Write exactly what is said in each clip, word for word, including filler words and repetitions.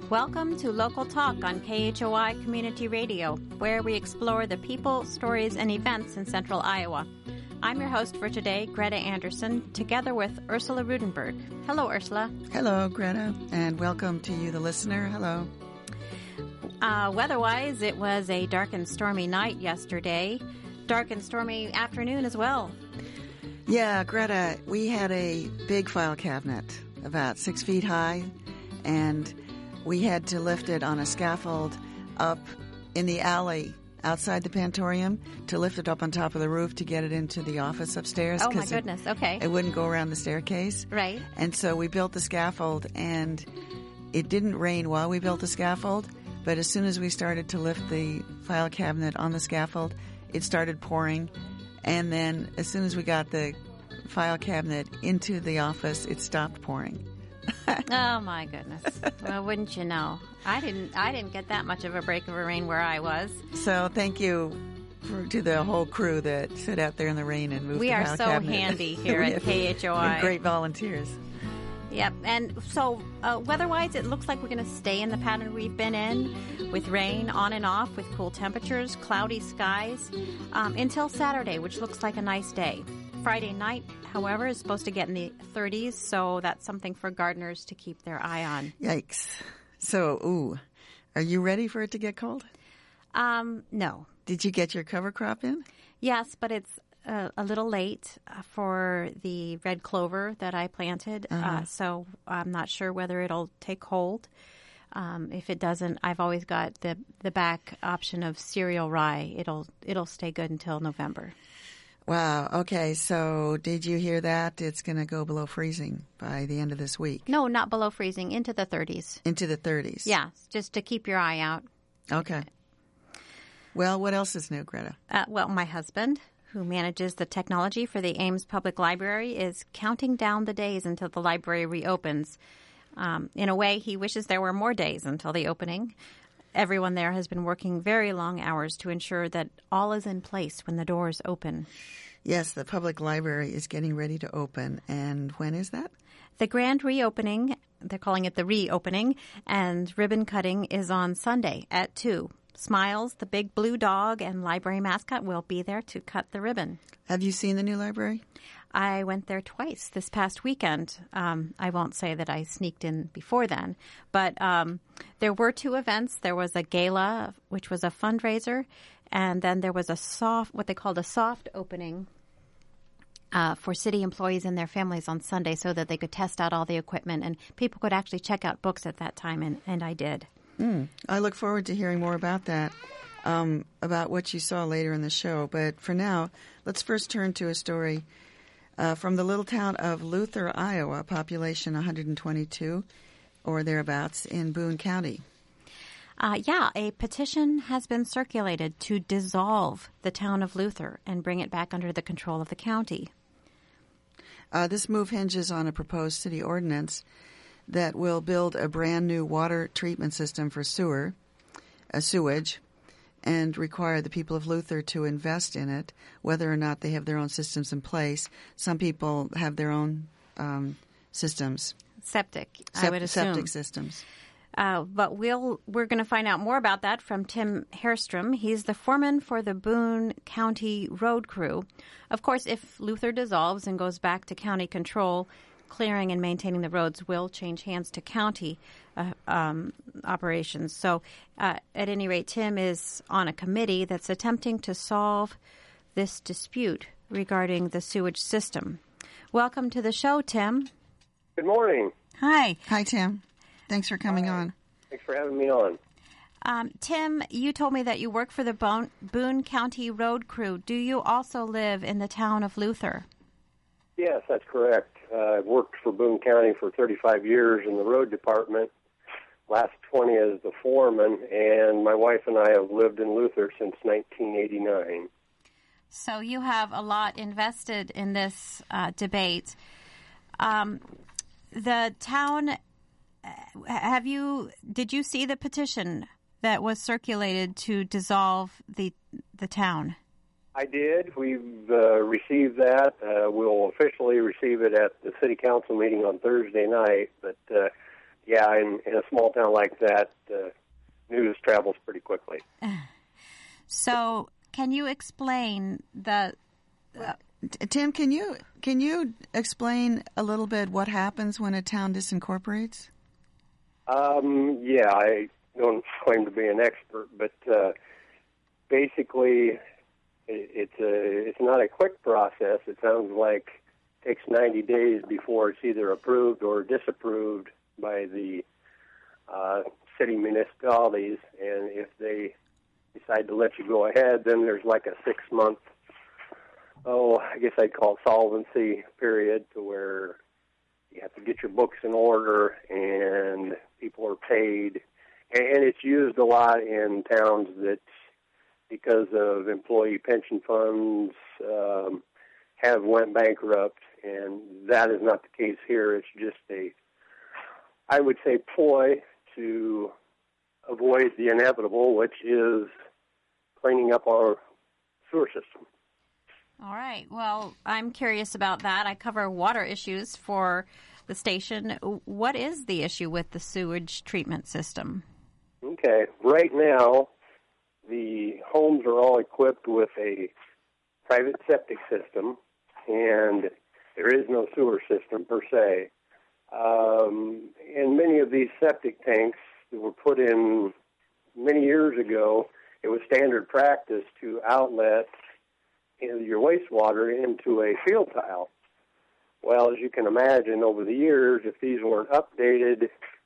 Welcome to Local Talk on K H O I Community Radio, where we explore the people, stories, and events in central Iowa. I'm your host for today, Greta Anderson, together with Ursula Rudenberg. Hello, Ursula. Hello, Greta, and welcome to you, the listener. Hello. Uh, weather-wise, it was a dark and stormy night yesterday. Dark and stormy afternoon as well. Yeah, Greta, we had a big file cabinet, about six feet high, and we had to lift it on a scaffold up in the alley outside the Pantorium to lift it up on top of the roof to get it into the office upstairs. Oh, my goodness. It, okay. It wouldn't go around the staircase. Right. And so we built the scaffold, and it didn't rain while we built the scaffold, but as soon as we started to lift the file cabinet on the scaffold, it started pouring. And then as soon as we got the file cabinet into the office, it stopped pouring. Oh my goodness! Well, wouldn't you know? I didn't. I didn't get that much of a break of a rain where I was. So thank you for, to the whole crew that sit out there in the rain and move. We the are file so cabinet. handy here at K H O I. Great volunteers. Yep. And so uh, weather-wise, it looks like we're going to stay in the pattern we've been in, with rain on and off, with cool temperatures, cloudy skies, um, until Saturday, which looks like a nice day. Friday night, however, is supposed to get in the thirties, so that's something for gardeners to keep their eye on. Yikes. So, ooh, are you ready for it to get cold? Um, no. Did you get your cover crop in? Yes, but it's uh, a little late for the red clover that I planted, uh-huh. uh, so I'm not sure whether it'll take hold. Um, if it doesn't, I've always got the the back option of cereal rye. It'll it'll stay good until November. Wow. Okay. So did you hear that? It's going to go below freezing by the end of this week. No, not below freezing, into the thirties. Into the thirties. Yeah, just to keep your eye out. Okay. Well, what else is new, Greta? Uh, well, my husband, who manages the technology for the Ames Public Library, is counting down the days until the library reopens. Um, in a way, he wishes there were more days until the opening. Everyone there has been working very long hours to ensure that all is in place when the doors open. Yes, the public library is getting ready to open. And when is that? The grand reopening, they're calling it the reopening, and ribbon cutting is on Sunday at two. Smiles, the big blue dog, and library mascot will be there to cut the ribbon. Have you seen the new library? I went there twice this past weekend. Um, I won't say that I sneaked in before then, but um, there were two events. There was a gala, which was a fundraiser, and then there was a soft, what they called a soft opening uh, for city employees and their families on Sunday so that they could test out all the equipment, and people could actually check out books at that time, and, and I did. Mm, I look forward to hearing more about that, um, about what you saw later in the show. But for now, let's first turn to a story Uh, from the little town of Luther, Iowa, population one hundred twenty-two or thereabouts in Boone County. Uh, yeah, a petition has been circulated to dissolve the town of Luther and bring it back under the control of the county. Uh, this move hinges on a proposed city ordinance that will build a brand new water treatment system for sewer, uh, sewage, and require the people of Luther to invest in it, whether or not they have their own systems in place. Some people have their own um, systems. Septic, Sep- I would assume. Septic systems. Uh, but we'll, we're going to find out more about that from Tim Herstrom. He's the foreman for the Boone County Road Crew. Of course, if Luther dissolves and goes back to county control, clearing and maintaining the roads will change hands to county uh, um, operations. So uh, at any rate, Tim is on a committee that's attempting to solve this dispute regarding the sewage system. Welcome to the show, Tim. Good morning. Hi. Hi, Tim. Thanks for coming Hi. on. Thanks for having me on. Um, Tim, you told me that you work for the Boone, Boone County Road Crew. Do you also live in the town of Luther? Yes, that's correct. Uh, I've worked for Boone County for thirty-five years in the road department, last twenty as the foreman, and my wife and I have lived in Luther since nineteen eighty-nine. So you have a lot invested in this uh, debate. Um, the town, have you, did you see the petition that was circulated to dissolve the the town? I did. We've uh, received that. Uh, we'll officially receive it at the city council meeting on Thursday night, but uh, yeah, in, in a small town like that, uh, news travels pretty quickly. So, can you explain the? Uh, Tim, can you can you explain a little bit what happens when a town disincorporates? Um, yeah, I don't claim to be an expert, but uh, basically, it, it's a it's not a quick process. It sounds like it takes ninety days before it's either approved or disapproved by the uh, city municipalities, and if they decide to let you go ahead, then there's like a six month oh, I guess I'd call it solvency period, to where you have to get your books in order and people are paid. And it's used a lot in towns that, because of employee pension funds, um, have went bankrupt, and that is not the case here. It's just a, I would say, ploy to avoid the inevitable, which is cleaning up our sewer system. All right. Well, I'm curious about that. I cover water issues for the station. What is the issue with the sewage treatment system? Okay. Right now, the homes are all equipped with a private septic system, and there is no sewer system per se. Um, and many of these septic tanks that were put in many years ago, it was standard practice to outlet your wastewater into a field tile. Well, as you can imagine, over the years, if these weren't updated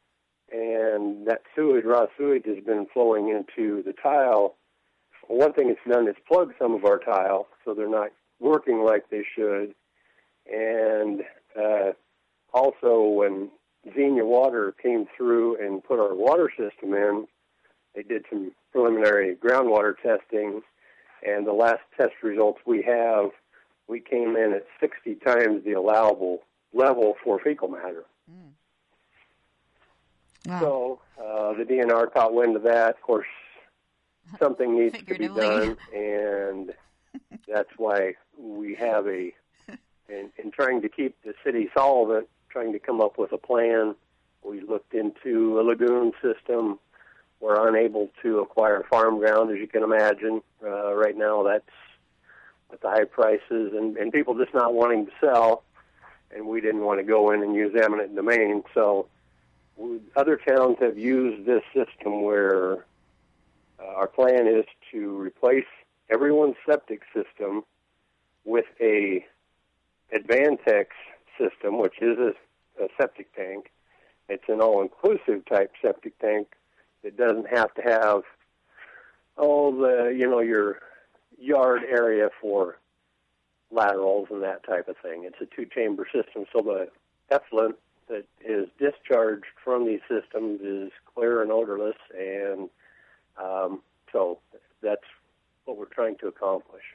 and that sewage, raw sewage, has been flowing into the tile, one thing it's done is plug some of our tile so they're not working like they should. And uh, also, when Xenia Water came through and put our water system in, they did some preliminary groundwater testing, and the last test results we have, we came in at sixty times the allowable level for fecal matter. Mm. Wow. So uh, the D N R caught wind of that. Of course, something needs to be done, and that's why we have a, in, in trying to keep the city solvent, trying to come up with a plan. We looked into a lagoon system. We're unable to acquire farm ground, as you can imagine. Uh, right now, that's at the high prices, and, and people just not wanting to sell, and we didn't want to go in and use eminent domain. So we, other towns have used this system where uh, our plan is to replace everyone's septic system with a Advantex system, which is a, a septic tank. It's an all-inclusive type septic tank. It doesn't have to have all the, you know, your yard area for laterals and that type of thing. It's a two-chamber system, so the effluent that is discharged from these systems is clear and odorless, and um, so that's what we're trying to accomplish.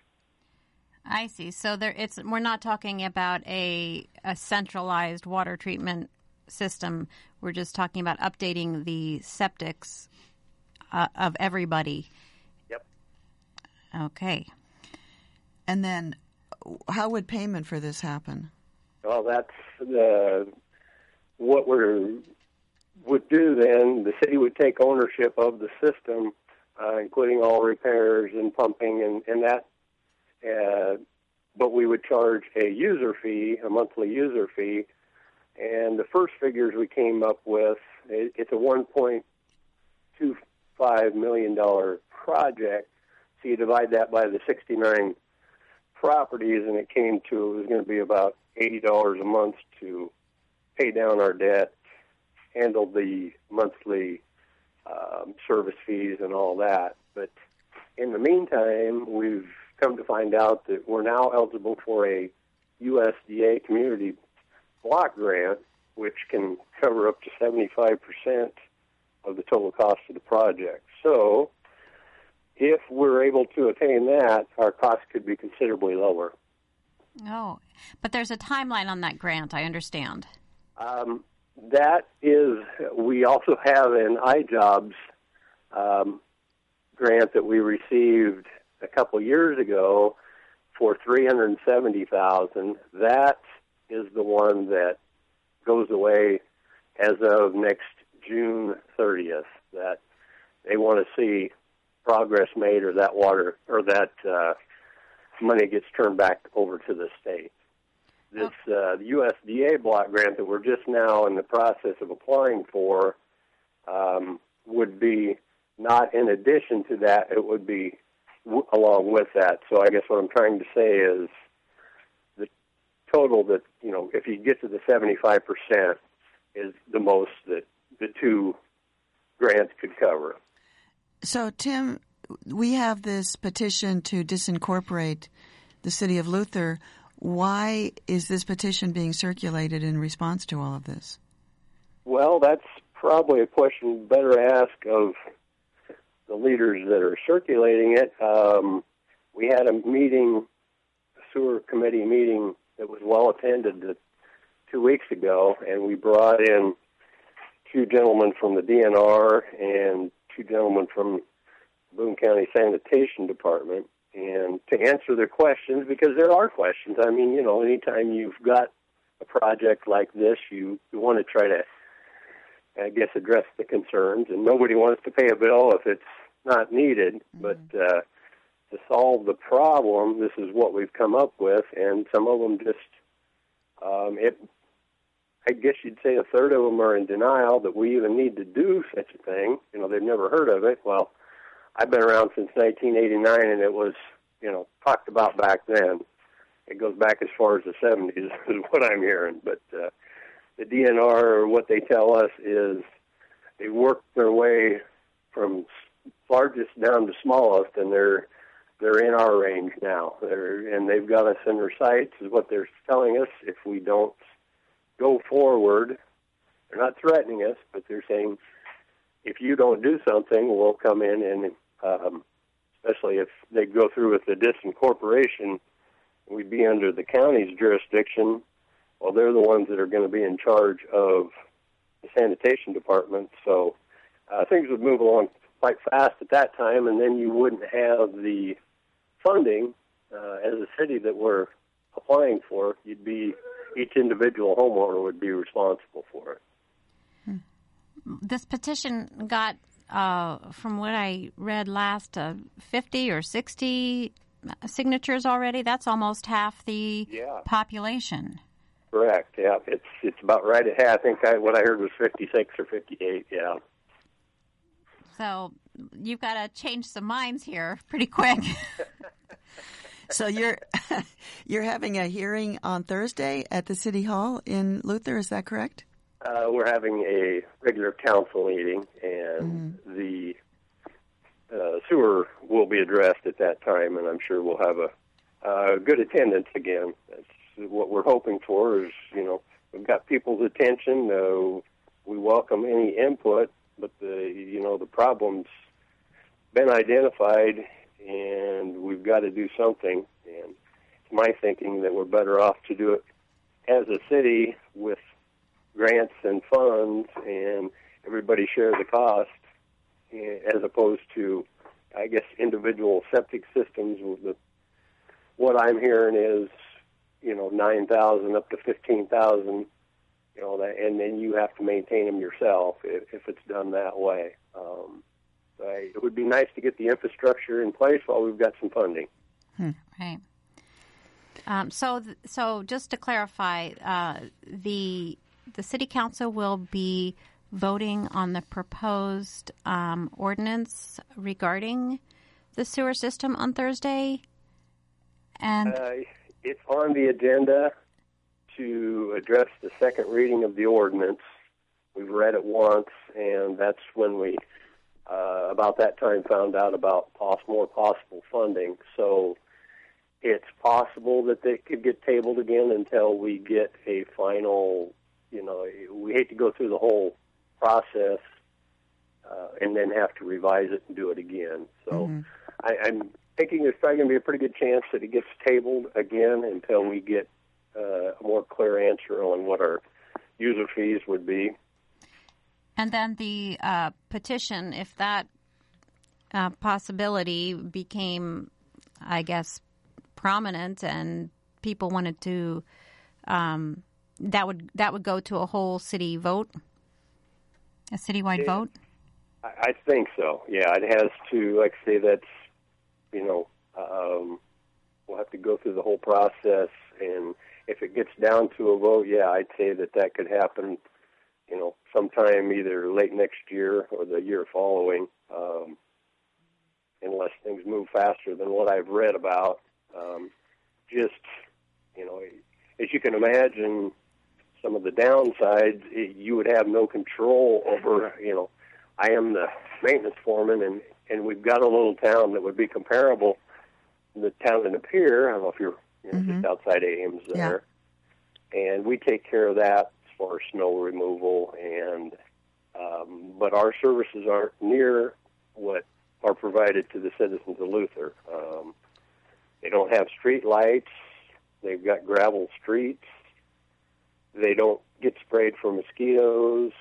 I see. So there, it's we're not talking about a a centralized water treatment system. We're just talking about updating the septics uh, of everybody. Yep. Okay. And then how would payment for this happen? Well, that's the, what we would do then. The city would take ownership of the system, uh, including all repairs and pumping and, and that. Uh, but we would charge a user fee, a monthly user fee. And the first figures we came up with, it, it's a one point two five million dollars project. So you divide that by the sixty-nine properties, and it came to, it was going to be about eighty dollars a month to pay down our debt, handle the monthly um, service fees and all that. But in the meantime, we've come to find out that we're now eligible for a U S D A community block grant, which can cover up to seventy-five percent of the total cost of the project. So if we're able to attain that, our cost could be considerably lower. Oh, but there's a timeline on that grant, I understand. Um, that is, we also have an iJobs um, grant that we received a couple years ago for three hundred seventy thousand dollars. That is the one that goes away as of next June thirtieth that they want to see progress made, or that water or that uh, money gets turned back over to the state. This uh, U S D A block grant that we're just now in the process of applying for um, would be not in addition to that. It would be w- along with that. So I guess what I'm trying to say is the total that, you know, if you get to the seventy-five percent is the most that the two grants could cover. So, Tim, we have this petition to disincorporate the city of Luther. Why is this petition being circulated in response to all of this? Well, that's probably a question better ask of the leaders that are circulating it. Um, we had a meeting, a sewer committee meeting that was well attended two weeks ago, and we brought in two gentlemen from the D N R and two gentlemen from Boone County Sanitation Department, and to answer their questions, because there are questions. I mean, you know, anytime you've got a project like this, you, you want to try to, I guess, address the concerns, and nobody wants to pay a bill if it's not needed. Mm-hmm. But uh, to solve the problem, this is what we've come up with, and some of them just, um, it, I guess you'd say a third of them are in denial that we even need to do such a thing. You know, they've never heard of it. Well, I've been around since nineteen eighty-nine, and it was, you know, talked about back then. It goes back as far as the seventies is what I'm hearing. But uh, the D N R, or what they tell us, is they work their way from largest down to smallest, and they're they're in our range now. They're, and they've got us in their sights, is what they're telling us. If we don't go forward, they're not threatening us, but they're saying, if you don't do something, we'll come in and, um, especially if they go through with the disincorporation, we'd be under the county's jurisdiction. Well, they're the ones that are going to be in charge of the sanitation department. So uh, things would move along quite fast at that time, and then you wouldn't have the funding uh, as a city that we're applying for. You'd be, each individual homeowner would be responsible for it. This petition got, uh, from what I read last, uh, fifty or sixty signatures already. That's almost half the yeah. population. Correct. Yeah, it's it's about right at half. I think I, what I heard was fifty-six or fifty-eight. Yeah. So you've got to change some minds here pretty quick. So you're you're having a hearing on Thursday at the City Hall in Luther. Is that correct? Uh, we're having a regular council meeting, and mm-hmm. the uh, sewer will be addressed at that time, and I'm sure we'll have a uh, good attendance again. That's what we're hoping for. Is, you know, we've got people's attention. Uh, we welcome any input, but the you know the problem's been identified, and we've got to do something. And it's my thinking that we're better off to do it as a city with grants and funds, and everybody share the cost, as opposed to, I guess, individual septic systems. With the, what I'm hearing is, you know, nine thousand up to fifteen thousand, you know, that, and then you have to maintain them yourself if, if it's done that way. Um, I, it would be nice to get the infrastructure in place while we've got some funding. Hmm. Right. Um, so, th- so just to clarify, uh, the The City Council will be voting on the proposed um, ordinance regarding the sewer system on Thursday, and uh, it's on the agenda to address the second reading of the ordinance. We've read it once, and that's when we, uh, about that time, found out about poss- more possible funding. So it's possible that they could get tabled again until we get a final. You know, we hate to go through the whole process uh, and then have to revise it and do it again. So mm-hmm. I, I'm thinking there's probably going to be a pretty good chance that it gets tabled again until we get uh, a more clear answer on what our user fees would be. And then the uh, petition, if that uh, possibility became, I guess, prominent and people wanted to... Um, That would that would go to a whole city vote? A citywide it, vote? I, I think so. Yeah, it has to. Like I say, that's you know, um, we'll have to go through the whole process, and if it gets down to a vote, yeah, I'd say that that could happen. You know, sometime either late next year or the year following, um, unless things move faster than what I've read about. Um, just, you know, as you can imagine, some of the downsides, it, you would have no control over, you know, I am the maintenance foreman, and, and we've got a little town that would be comparable to the town in Appear. I don't know if you're, you know, Mm-hmm. just outside Ames there. Yeah. And we take care of that as far as snow removal, and um, but our services aren't near what are provided to the citizens of Luther. Um, they don't have street lights. They've got gravel streets. They don't get sprayed for mosquitoes.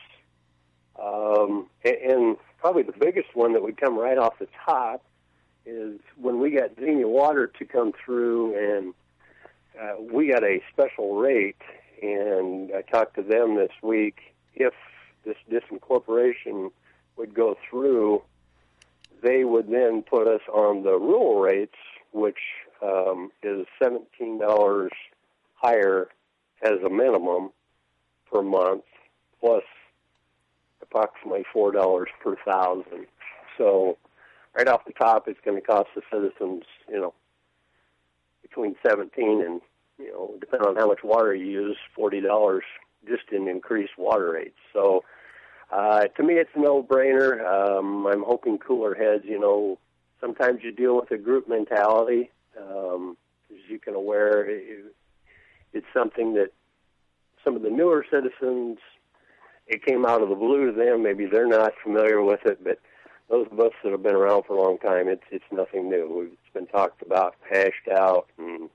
Um, and, and probably the biggest one that would come right off the top is when we got Xenia Water to come through, and uh, we got a special rate, and I talked to them this week. If this disincorporation would go through, they would then put us on the rural rates, which um, is seventeen dollars higher as a minimum per month, plus approximately four dollars per thousand. So right off the top, it's going to cost the citizens, you know, between seventeen and, you know, depending on how much water you use, forty dollars just in increased water rates. So uh, to me, it's a no-brainer. Um, I'm hoping cooler heads, you know, sometimes you deal with a group mentality. Um, as you can aware, it, it's something that some of the newer citizens, it came out of the blue to them. Maybe they're not familiar with it, but those of us that have been around for a long time, it's it's nothing new. It's been talked about, hashed out. And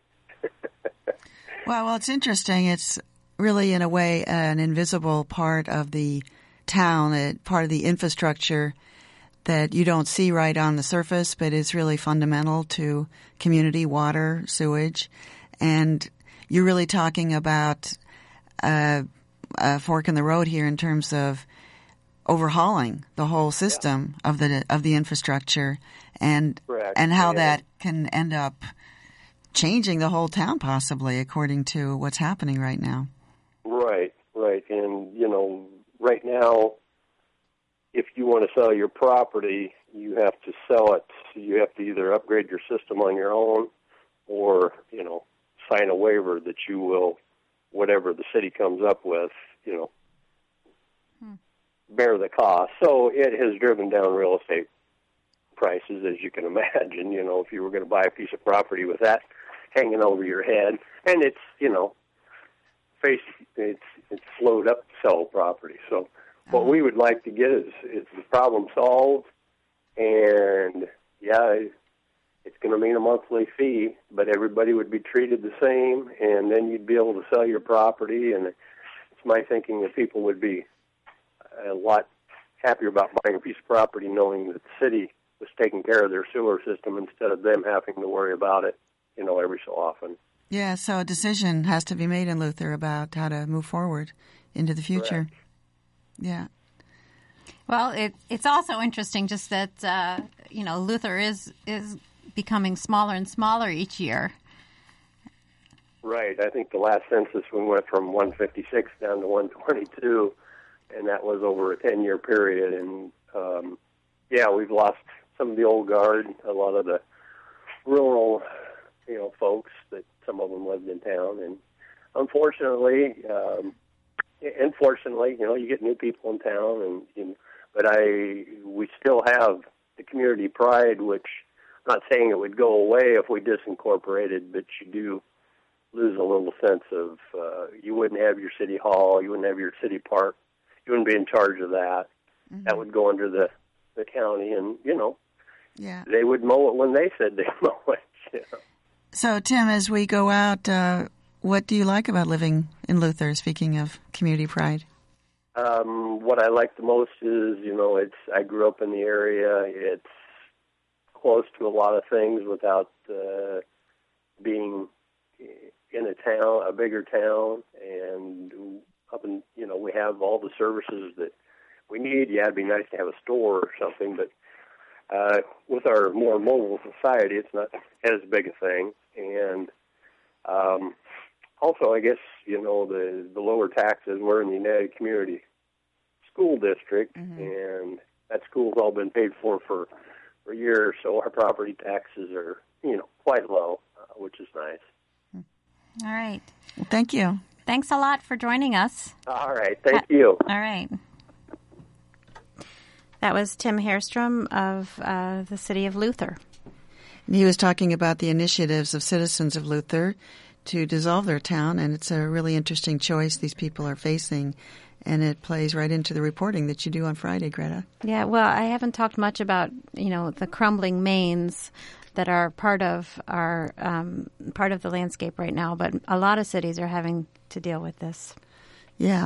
well, well, it's interesting. It's really, in a way, an invisible part of the town, a part of the infrastructure that you don't see right on the surface, but is really fundamental to community water, sewage. And you're really talking about uh, a fork in the road here in terms of overhauling the whole system yeah. of the of the infrastructure, and Correct. and how yeah. that can end up changing the whole town, possibly, according to what's happening right now. Right, right. And, you know, right now, if you want to sell your property, you have to sell it. You have to either upgrade your system on your own or, you know, sign a waiver that you will, whatever the city comes up with, you know, hmm. bear the cost. So it has driven down real estate prices, as you can imagine. You know, if you were going to buy a piece of property with that hanging over your head, and it's, you know, face it's it's slowed up to sell property. So what we would like to get is, is the problem solved, and yeah, it's going to mean a monthly fee, but everybody would be treated the same, and then you'd be able to sell your property, and it's my thinking that people would be a lot happier about buying a piece of property knowing that the city was taking care of their sewer system instead of them having to worry about it, you know, every so often. Yeah, so a decision has to be made in Luther about how to move forward into the future. Correct. Yeah. Well, it, it's also interesting just that, uh, you know, Luther is is becoming smaller and smaller each year. Right. I think the last census we went from one fifty-six down to one twenty-two, and that was over a ten-year period. And, um, yeah, we've lost some of the old guard, a lot of the rural, you know, folks that some of them lived in town. And unfortunately, um, unfortunately, you know, you get new people in town, and you know, but I we still have the community pride, which I'm not saying it would go away if we disincorporated, but you do lose a little sense of uh, you wouldn't have your city hall, you wouldn't have your city park, you wouldn't be in charge of that. Mm-hmm. That would go under the, the county, and, you know, yeah. they would mow it when they said they'd mow it. You know? So, Tim, as we go out, uh, what do you like about living in Luther, speaking of community pride? Um, what I like the most is, you know, it's I grew up in the area. It's close to a lot of things without uh, being in a town, a bigger town, and up in, you know, we have all the services that we need. Yeah, it'd be nice to have a store or something, but uh, with our more mobile society, it's not as big a thing. And um, also, I guess, you know, the, the lower taxes, we're in the United Community School District, mm-hmm. and that school's all been paid for for, for years, so our property taxes are, you know, quite low, uh, which is nice. All right. Well, thank you. Thanks a lot for joining us. All right. Thank you. All right. That was Tim Hairstrom of uh, the city of Luther. And he was talking about the initiatives of citizens of Luther to dissolve their town, and it's a really interesting choice these people are facing, and it plays right into the reporting that you do on Friday, Greta. Yeah, well, I haven't talked much about, you know, the crumbling mains that are part of our um, part of the landscape right now, but a lot of cities are having to deal with this. Yeah.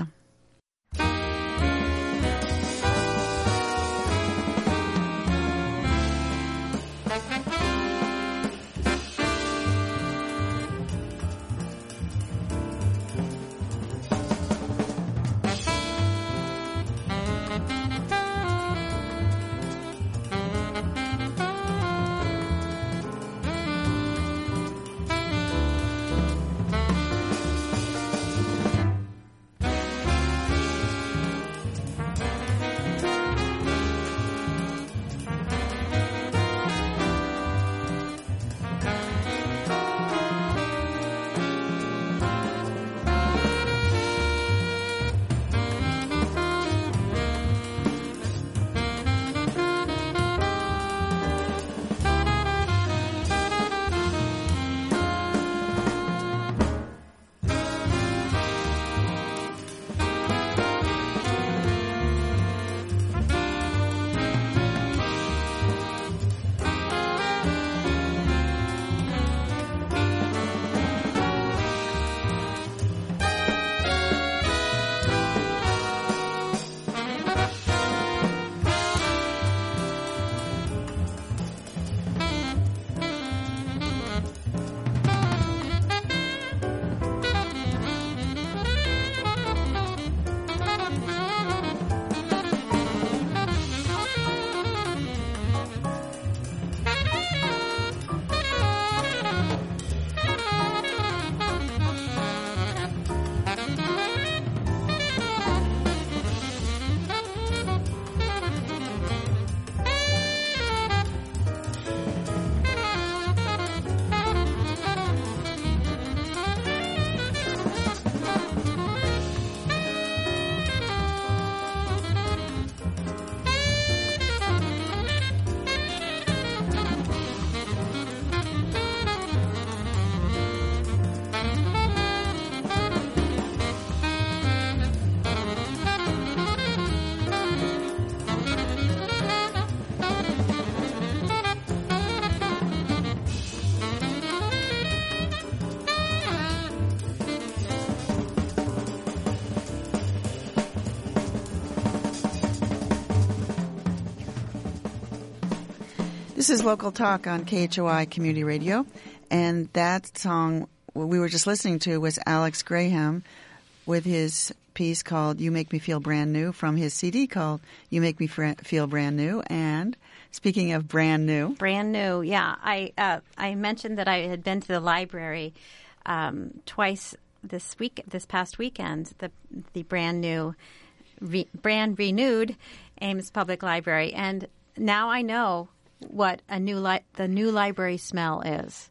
This is Local Talk on K H O I Community Radio, and that song we were just listening to was Alex Graham with his piece called You Make Me Feel Brand New from his C D called You Make Me Feel Brand New. And speaking of brand new. Brand new, yeah. I uh, I mentioned that I had been to the library um, twice this week, this past weekend, the the brand new, re, brand renewed Ames Public Library. And now I know what a new li- the new library smell is.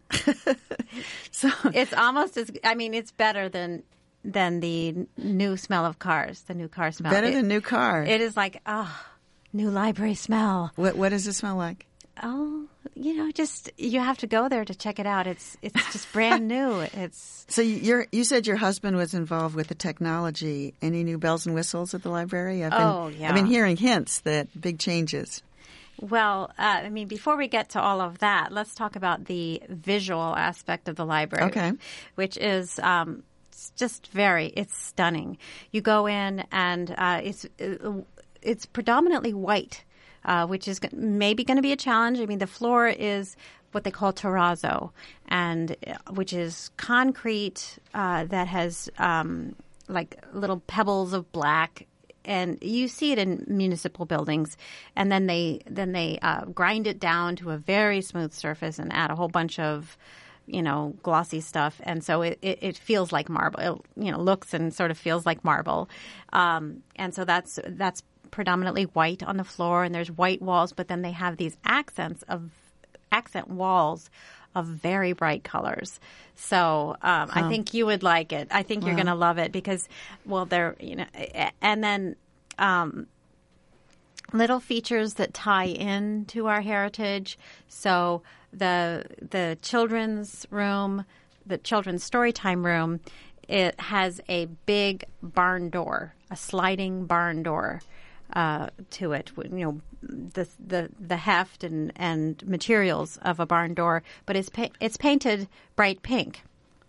So it's almost as I mean it's better than than the new smell of cars, the new car smell. Better it, than new car. It is like, oh, new library smell. What what does it smell like? Oh, you know, just you have to go there to check it out. It's it's just brand new. It's So you're you said your husband was involved with the technology. Any new bells and whistles at the library? I've been, oh, yeah. I've been hearing hints that big changes. Well, uh, I mean, before we get to all of that, let's talk about the visual aspect of the library. Okay. Which is um, it's just very, it's stunning. You go in and uh, it's it's predominantly white, uh, which is maybe going to be a challenge. I mean, the floor is what they call terrazzo, and which is concrete uh, that has um, like little pebbles of black and you see it in municipal buildings, and then they then they uh, grind it down to a very smooth surface and add a whole bunch of, you know, glossy stuff, and so it, it, it feels like marble. It, you know, looks and sort of feels like marble, um, and so that's that's predominantly white on the floor, and there's white walls, but then they have these accents of accent walls of very bright colors. So um, huh. I think you would like it. I think wow. you're going to love it because, well, they're, you know, and then um, little features that tie in to our heritage. So the the children's room, the children's storytime room, it has a big barn door, a sliding barn door. Uh, to it, you know, the the the heft and, and materials of a barn door, but it's pa- it's painted bright pink,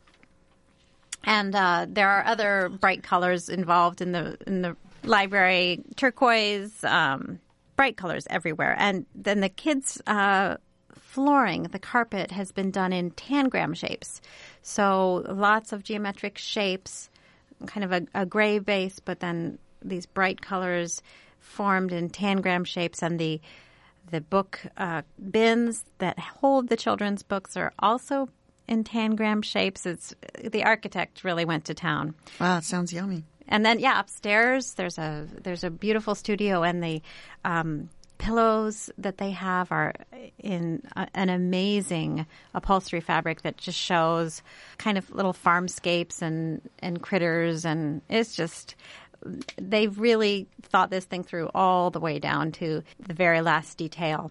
and uh, there are other bright colors involved in the in the library, turquoise, um, bright colors everywhere, and then the kids' uh, flooring, the carpet has been done in tangram shapes, so lots of geometric shapes, kind of a, a gray base, but then these bright colors formed in tangram shapes, and the the book uh, bins that hold the children's books are also in tangram shapes. It's the architect really went to town. Wow, it sounds yummy. And then yeah, upstairs there's a there's a beautiful studio, and the um, pillows that they have are in a, an amazing upholstery fabric that just shows kind of little farmscapes and and critters, and it's just. They've really thought this thing through all the way down to the very last detail.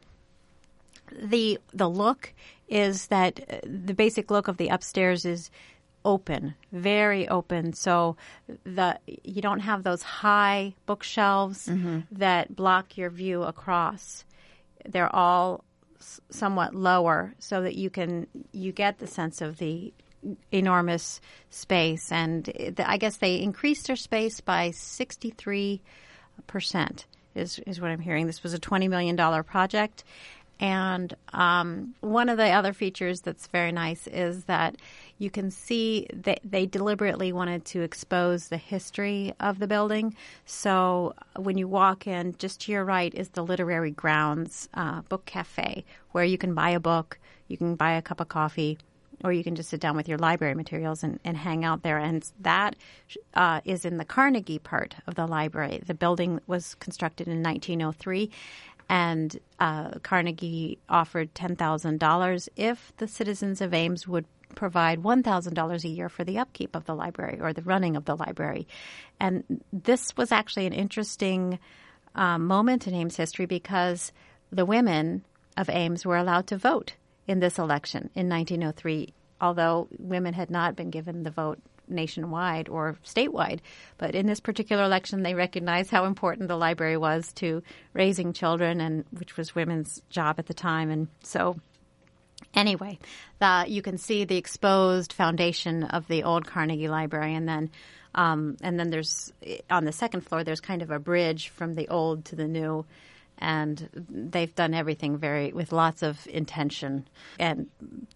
The the look is that the basic look of the upstairs is open, very open. So the you don't have those high bookshelves mm-hmm. that block your view across. They're all s- somewhat lower, so that you can you get the sense of the enormous space, and I guess they increased their space by sixty-three percent is, is what I'm hearing. This was a twenty million dollars project, and um, one of the other features that's very nice is that you can see that they deliberately wanted to expose the history of the building. So when you walk in, just to your right is the Literary Grounds uh, Book Cafe, where you can buy a book, you can buy a cup of coffee, or you can just sit down with your library materials and, and hang out there. And that uh, is in the Carnegie part of the library. The building was constructed in nineteen oh three, and uh, Carnegie offered ten thousand dollars if the citizens of Ames would provide one thousand dollars a year for the upkeep of the library or the running of the library. And this was actually an interesting uh, moment in Ames history because the women of Ames were allowed to vote in this election in nineteen oh three, although women had not been given the vote nationwide or statewide. But in this particular election, they recognized how important the library was to raising children, and which was women's job at the time. And so anyway, the, you can see the exposed foundation of the old Carnegie Library, and then um, and then there's on the second floor, there's kind of a bridge from the old to the new. And they've done everything very with lots of intention, and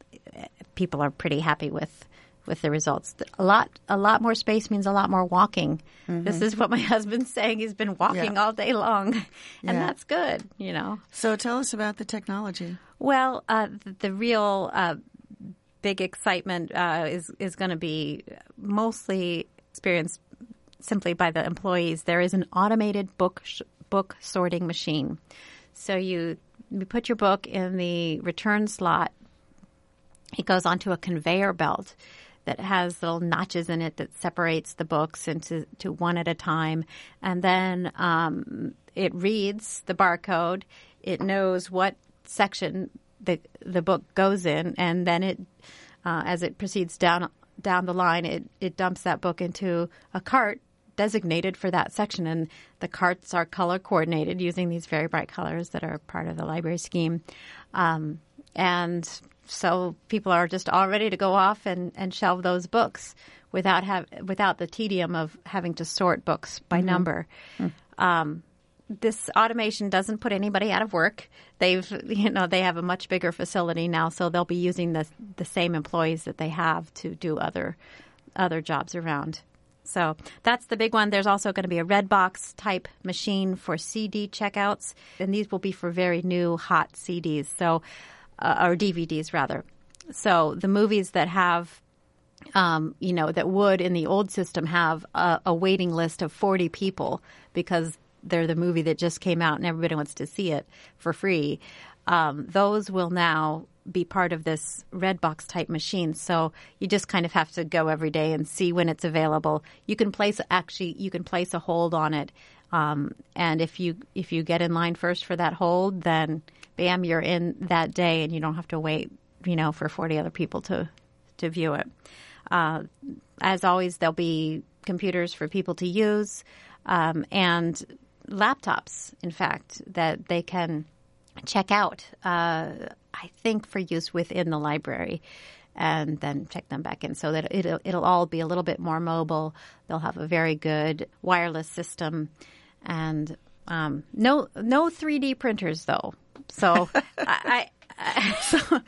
people are pretty happy with, with the results. A lot, a lot more space means a lot more walking. Mm-hmm. This is what my husband's saying. He's been walking yeah. all day long, and yeah. that's good, you know. So tell us about the technology. Well, uh, the, the real uh, big excitement uh, is is going to be mostly experienced simply by the employees. There is an automated book. Sh- book sorting machine. So you, you put your book in the return slot. It goes onto a conveyor belt that has little notches in it that separates the books into to one at a time. And then um, it reads the barcode. It knows what section the the book goes in, and then it, uh, as it proceeds down down the line, it, it dumps that book into a cart designated for that section, and the carts are color coordinated using these very bright colors that are part of the library scheme. Um, and so people are just all ready to go off and, and shelve those books without have without the tedium of having to sort books by mm-hmm. number. Mm-hmm. Um, this automation doesn't put anybody out of work. They've, you know, they have a much bigger facility now, so they'll be using the the same employees that they have to do other other jobs around. So that's the big one. There's also going to be a Redbox type machine for C D checkouts, and these will be for very new hot C Ds, so uh, or D V Ds rather. So the movies that have, um, you know, that would in the old system have a, a waiting list of forty people because they're the movie that just came out and everybody wants to see it for free. Um, those will now be part of this Redbox type machine. So you just kind of have to go every day and see when it's available. You can place actually you can place a hold on it, um, and if you if you get in line first for that hold, then bam, you're in that day, and you don't have to wait, you know, for forty other people to to view it. Uh, as always, there'll be computers for people to use, um, and laptops, in fact, that they can check out, uh, I think, for use within the library, and then check them back in, so that it'll, it'll all be a little bit more mobile. They'll have a very good wireless system, and um, no no three D printers, though. So I, I so,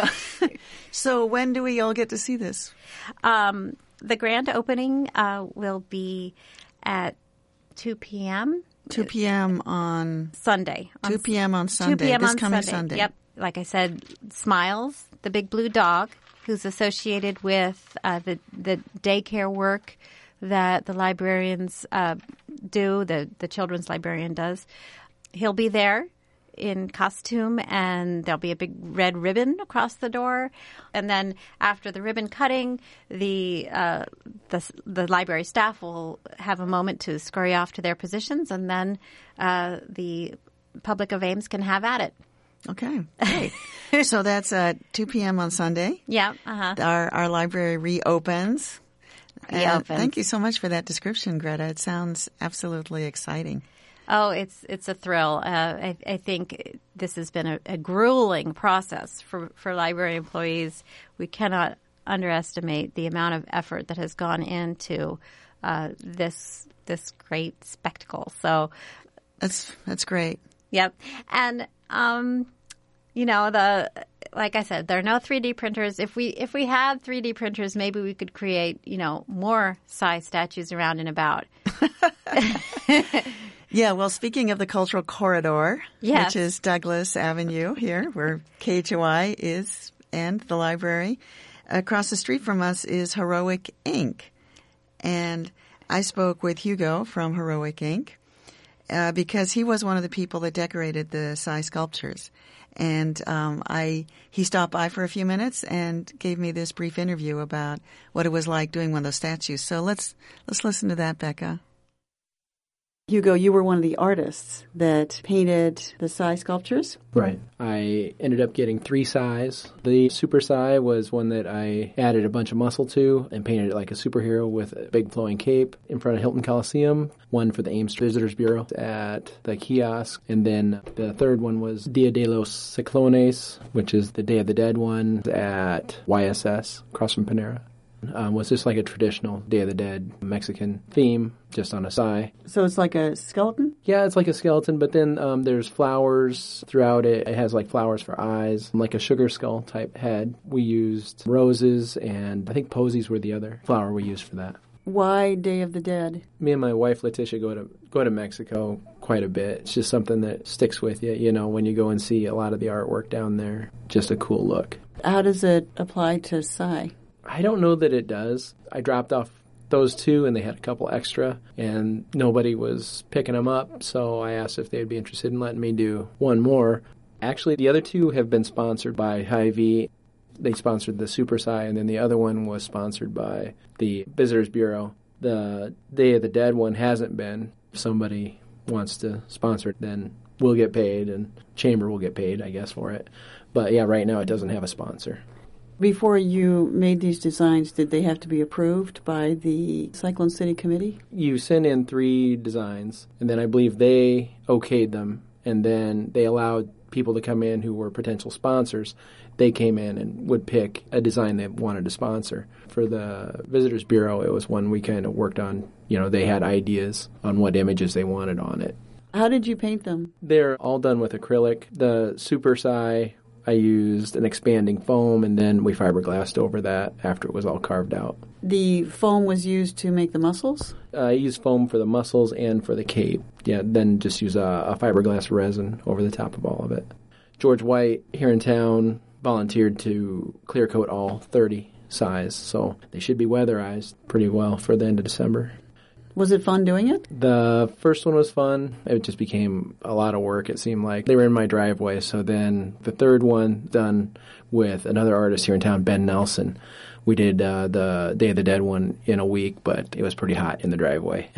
so so when do we all get to see this? Um, the grand opening uh, will be at two p.m. two p.m. on Sunday. On two p.m. on Sunday. two p.m. This on coming Sunday. Sunday. Yep. Like I said, Smiles, the big blue dog, who's associated with uh, the the daycare work that the librarians uh, do, the, the children's librarian does. He'll be there in costume, and there'll be a big red ribbon across the door. And then after the ribbon cutting, the uh, the, the library staff will have a moment to scurry off to their positions, and then uh, the public of Ames can have at it. Okay, great. So that's at two p.m. on Sunday. Yeah. Uh-huh. Our our library reopens. And Reopens. thank you so much for that description, Greta. It sounds absolutely exciting. Oh, it's it's a thrill. Uh, I, I think this has been a, a grueling process for, for library employees. We cannot underestimate the amount of effort that has gone into uh, this this great spectacle. So That's that's great. Yep. And, um, you know, the like I said, there are no three D printers. If we if we had three D printers, maybe we could create, you know, more Psy statues around and about. Yeah, well, speaking of the Cultural Corridor, Yes. which is Douglas Avenue here, where K H O I is and the library, across the street from us is Heroic Ink. And I spoke with Hugo from Heroic Ink uh, because he was one of the people that decorated the Psy sculptures. And um, I he stopped by for a few minutes and gave me this brief interview about what it was like doing one of those statues. So let's let's listen to that, Becca. Hugo, you were one of the artists that painted the Psy sculptures. Right. I ended up getting three Psys. The Super Psy was one that I added a bunch of muscle to and painted it like a superhero with a big flowing cape in front of Hilton Coliseum. One for the Ames Visitors Bureau at the kiosk. And then the third one was Dia de los Ciclones, which is the Day of the Dead one at Y S S across from Panera. Um, was just like a traditional Day of the Dead Mexican theme, just on a Psy. So it's like a skeleton? Yeah, it's like a skeleton, but then um, there's flowers throughout it. It has like flowers for eyes, like a sugar skull type head. We used roses, and I think posies were the other flower we used for that. Why Day of the Dead? Me and my wife Letitia go to go to Mexico quite a bit. It's just something that sticks with you, you know, when you go and see a lot of the artwork down there. Just a cool look. How does it apply to Psy? I don't know that it does. I dropped off those two, and they had a couple extra, and nobody was picking them up, so I asked if they'd be interested in letting me do one more. Actually, the other two have been sponsored by Hy-Vee. They sponsored the Super Psy, and then the other one was sponsored by the Visitors Bureau. The Day of the Dead one hasn't been. If somebody wants to sponsor it, then we'll get paid, and Chamber will get paid, I guess, for it. But yeah, right now it doesn't have a sponsor. Before you made these designs, did they have to be approved by the Cyclone City Committee? You send in three designs, and then I believe they okayed them, and then they allowed people to come in who were potential sponsors. They came in and would pick a design they wanted to sponsor. For the Visitors Bureau, it was one we kind of worked on. You know, they had ideas on what images they wanted on it. How did you paint them? They're all done with acrylic. The Super Psy, I used an expanding foam, and then we fiberglassed over that after it was all carved out. The foam was used to make the muscles? Uh, I used foam for the muscles and for the cape. Yeah, then just use a, a fiberglass resin over the top of all of it. George White here in town volunteered to clear coat all thirty size, so they should be weatherized pretty well for the end of December. Was it fun doing it? The first one was fun. It just became a lot of work, it seemed like. They were in my driveway, so then the third one, done with another artist here in town, Ben Nelson. We did uh, the Day of the Dead one in a week, but it was pretty hot in the driveway.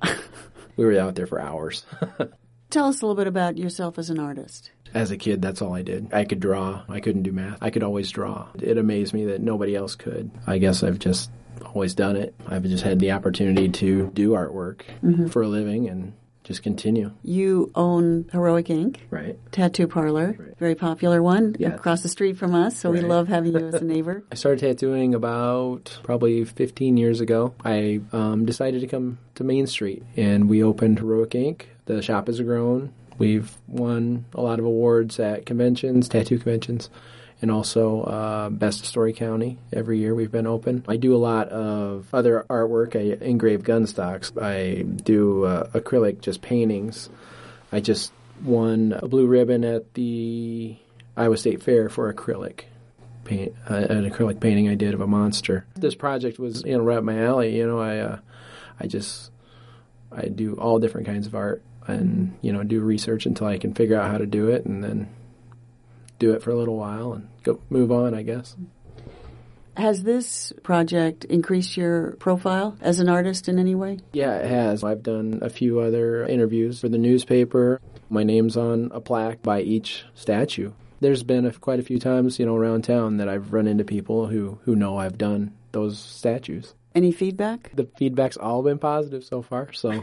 We were out there for hours. Tell us a little bit about yourself as an artist. As a kid, that's all I did. I could draw. I couldn't do math. I could always draw. It amazed me that nobody else could. I guess I've just always done it. I've just had the opportunity to do artwork mm-hmm. for a living and just continue. You own Heroic Ink. Right. Tattoo parlor. Right. Very popular one. Yes. Across the street from us, so right. we love having you as a neighbor. I started tattooing about probably fifteen years ago. I um, decided to come to Main Street, and we opened Heroic Ink. The shop has grown. We've won a lot of awards at conventions, tattoo conventions, and also uh, Best of Story County. Every year we've been open. I do a lot of other artwork. I engrave gun stocks. I do uh, acrylic, just paintings. I just won a blue ribbon at the Iowa State Fair for acrylic. Paint, uh, an acrylic painting I did of a monster. This project was, you know, right up my alley. You know, I, uh, I just, I do all different kinds of art. And, you know, do research until I can figure out how to do it, and then do it for a little while and go move on, I guess. Has this project increased your profile as an artist in any way? Yeah, it has. I've done a few other interviews for the newspaper. My name's on a plaque by each statue. There's been a, quite a few times, you know, around town that I've run into people who, who know I've done those statues. Any feedback? The feedback's all been positive so far, so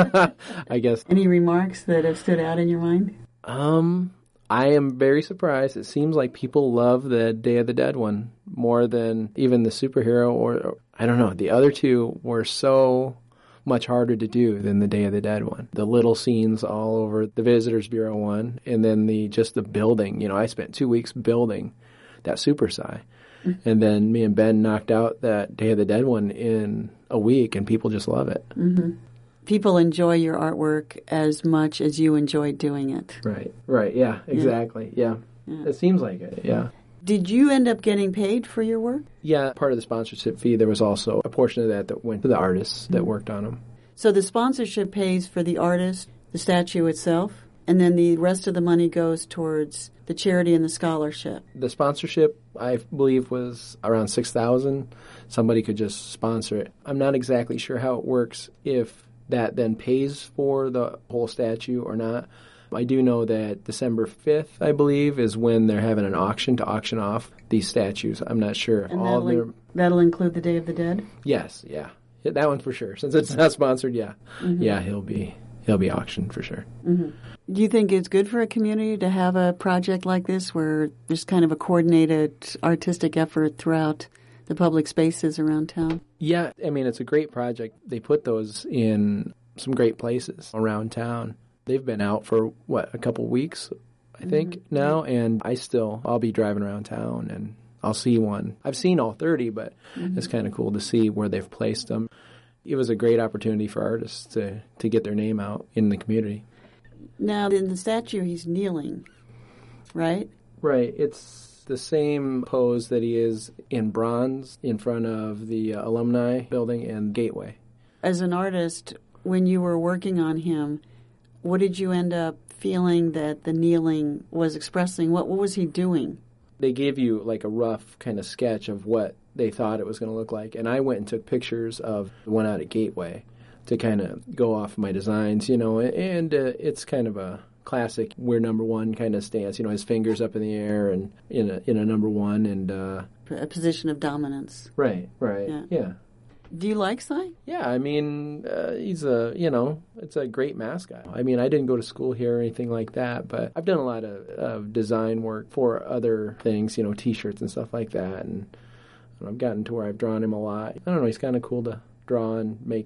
I guess. Any remarks that have stood out in your mind? Um, I am very surprised. It seems like people love the Day of the Dead one more than even the superhero, or, or I don't know. The other two were so much harder to do than the Day of the Dead one. The little scenes all over the Visitors Bureau one, and then the just the building. You know, I spent two weeks building that Super Sci. And then me and Ben knocked out that Day of the Dead one in a week, and people just love it. Mm-hmm. People enjoy your artwork as much as you enjoy doing it. Right, right, yeah, exactly, yeah. yeah. yeah. It seems like it, yeah. Did you end up getting paid for your work? Yeah, part of the sponsorship fee, there was also a portion of that that went to the artists that worked on them. So the sponsorship pays for the artist, the statue itself, and then the rest of the money goes towards the charity and the scholarship. The sponsorship, I believe, was around six thousand dollars. Somebody could just sponsor it. I'm not exactly sure how it works, if that then pays for the whole statue or not. I do know that December fifth, I believe, is when they're having an auction to auction off these statues. I'm not sure. And all that'll, of their... in- that'll include the Day of the Dead? Yes, yeah. yeah that one for sure. Since it's not sponsored, yeah. Mm-hmm. Yeah, he'll be he'll be auctioned for sure. Mm-hmm. Do you think it's good for a community to have a project like this where there's kind of a coordinated artistic effort throughout the public spaces around town? Yeah, I mean, it's a great project. They put those in some great places around town. They've been out for, what, a couple weeks, I think, mm-hmm. now, and I still, I'll be driving around town and I'll see one. I've seen all thirty, but mm-hmm. it's kind of cool to see where they've placed them. It was a great opportunity for artists to, to get their name out in the community. Now, in the statue, he's kneeling, right? Right. It's the same pose that he is in bronze in front of the uh, alumni building and gateway. As an artist, when you were working on him, what did you end up feeling that the kneeling was expressing? What, what was he doing? They gave you like a rough kind of sketch of what they thought it was going to look like. And I went and took pictures of the one out at Gateway to kind of go off my designs, you know, and uh, it's kind of a classic we're number one kind of stance, you know, his fingers up in the air and in a, in a number one and... Uh, a position of dominance. Right, right, yeah. yeah. Do you like Cy? Yeah, I mean, uh, he's a, you know, it's a great mascot. I mean, I didn't go to school here or anything like that, but I've done a lot of, of design work for other things, you know, T-shirts and stuff like that, and I've gotten to where I've drawn him a lot. I don't know, he's kind of cool to draw and make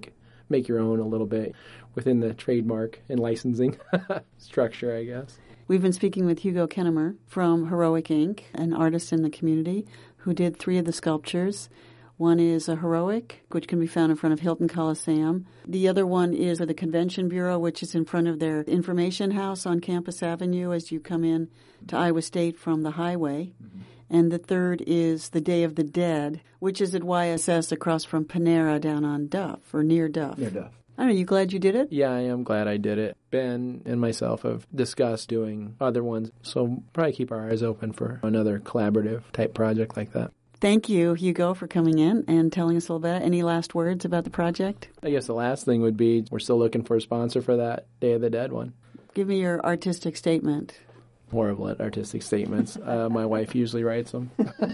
make your own a little bit within the trademark and licensing structure, I guess. We've been speaking with Hugo Kennemer from Heroic Incorporated, an artist in the community who did three of the sculptures. One is a Heroic, which can be found in front of Hilton Coliseum. The other one is the Convention Bureau, which is in front of their information house on Campus Avenue as you come in to Iowa State from the highway. Mm-hmm. And the third is the Day of the Dead, which is at Y S S across from Panera down on Duff, or near Duff. Near Duff. I don't know, you glad you did it? Yeah, I am glad I did it. Ben and myself have discussed doing other ones, so probably keep our eyes open for another collaborative type project like that. Thank you, Hugo, for coming in and telling us a little bit. Any last words about the project? I guess the last thing would be we're still looking for a sponsor for that Day of the Dead one. Give me your artistic statement. Horrible at artistic statements. Uh, my wife usually writes them.